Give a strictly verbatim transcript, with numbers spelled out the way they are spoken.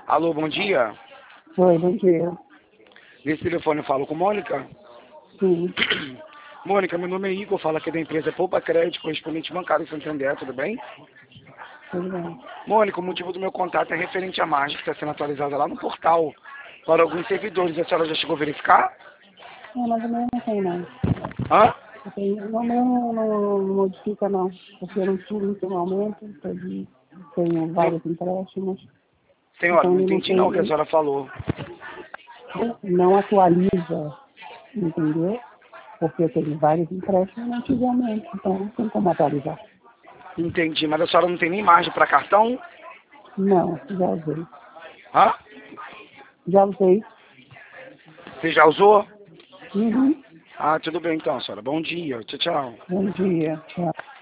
Alô, bom dia. Oi, bom dia. Nesse telefone eu falo com Mônica. Sim, Mônica, meu nome é Igor, falo aqui da empresa Poupa Crédito, correspondente bancário em Santander, tudo bem? tudo bem. Mônica, o motivo do meu contato é referente à margem que está sendo atualizada lá no portal para alguns servidores. A senhora já chegou a verificar? É, mas o meu não tem, não. Hã? Eu tenho, o meu não, não, não modifica, não. Porque eu não tive nenhum aumento, tenho, tenho vários empréstimos, Senhora, então não ele não entendi não o que a tem, senhora falou. não atualiza, entendeu? Porque eu tenho vários empréstimos e não tive aumento, então não tem como atualizar. Entendi, mas a senhora não tem nem margem para cartão? Não, já usei. Hã? Já usei. Você já usou? Uhum. Ah, tudo bem então, senhora. Bom dia. Tchau, tchau. Bom dia. Tchau.